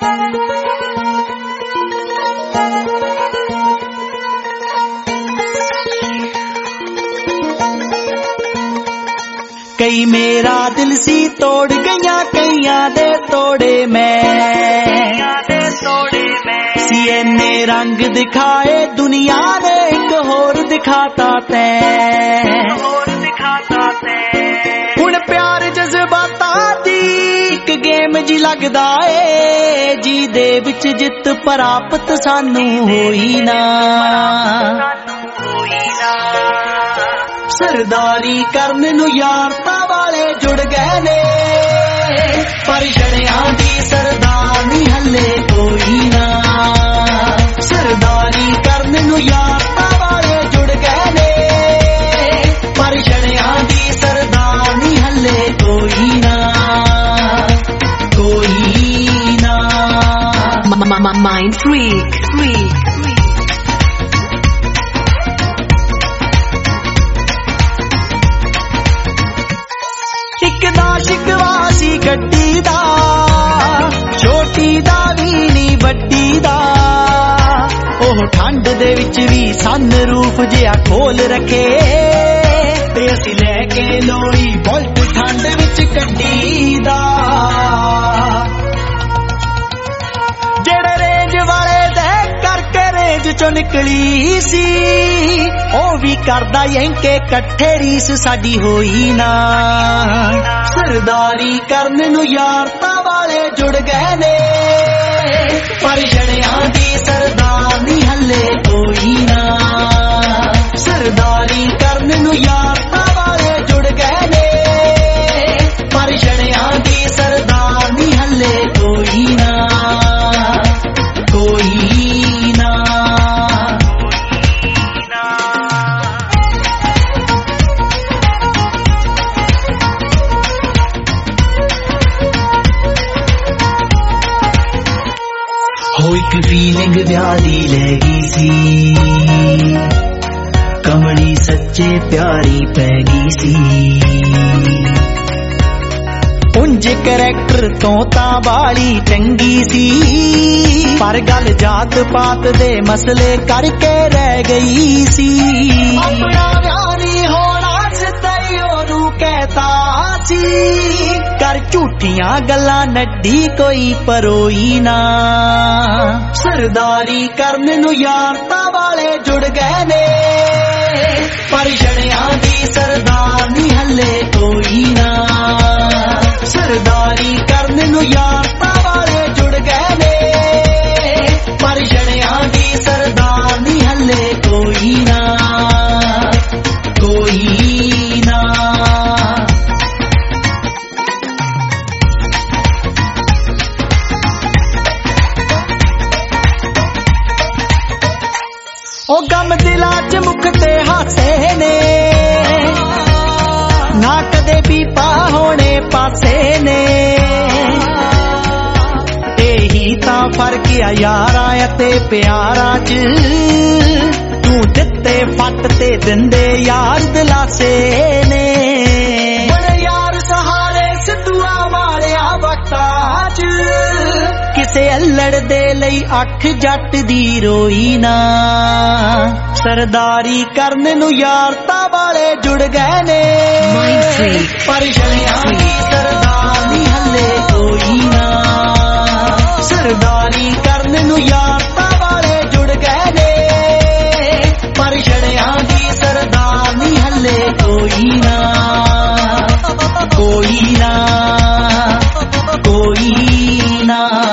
कई मेरा दिल सी तोड़ गया कईयां दे तोड़े मैं सी इन्ने रंग दिखाए दुनिया ने एक होर दिखाता तैं हुण प्यार जज्बातां दी इक गेम जी लगदा ए जी दे विच जित प्राप्त सानू होई ना सरदारी करने नू यारता वाले जुड़ गए ने पर जड़ियां दी सरदारनी हले कोई ना सरदारी करने नू यारता वाले जुड़ गए ने पर जड़ियां दी सरदारनी हले कोई ना Mind Freak एक दा शिकवा सी गड्डी दा छोटी दा भी नी वड्डी दा ओह ठंड दे विच भी सन रूफ जिहा खोल रखे ते असी लैके लोई बुलट ठंड विच कड्डी दा जेड़े रेंज वाले दे करके रेंज चो निकली सी ओ भी करदा यंके कट्ठे रीस साडी होई ना सरदारी करने नू यारता वाले जुड़ गए ने पर जड़ियां दी सरदारनी हले कोई ना सरदारी करने नू यारता वाले जुड़ गए ने पर जड़ियां दी सरदारनी हले कोई ना एक फीलिंग व्यादी ले गई सी कमली सच्चे प्यारी पै गई सी उंज करैक्टर तो ता बाली चंगी सी पर गल जात पात दे मसले करके रह गई सी अपना प्यारी होना सिद्धई ओनू कहता सी कर झूठियां गल्लां नड्डी कोई परोई ना सरदारी करने नू यारता वाले जुड़ गए ने पर जड़ियां दी सरदारनी हले कोई ना सरदारी करने नू यारता वाले जुड़ गए ने पर जड़ियां दी सरदारनी हले कोई ना ओ गम दिला च मुख ते हासे ने ना कदे भी पा होने पासे ने यही तां फर्क आ यारा ते प्यारा च तू दिते फट ते दिंदे यार दिलासे ने बड़े यार सहारे सिद्धूआ मारिया वक्ता च किसे अल्लड़ दे लई अख जट दी रोई ना सरदारी करने नू यारता वाले जुड़ गए ने पर जड़ियां दी सरदारनी हले कोई ना सरदारी करने नू यारता वाले जुड़ गए ने पर जड़ियां दी सरदारनी हले कोई ना कोई ना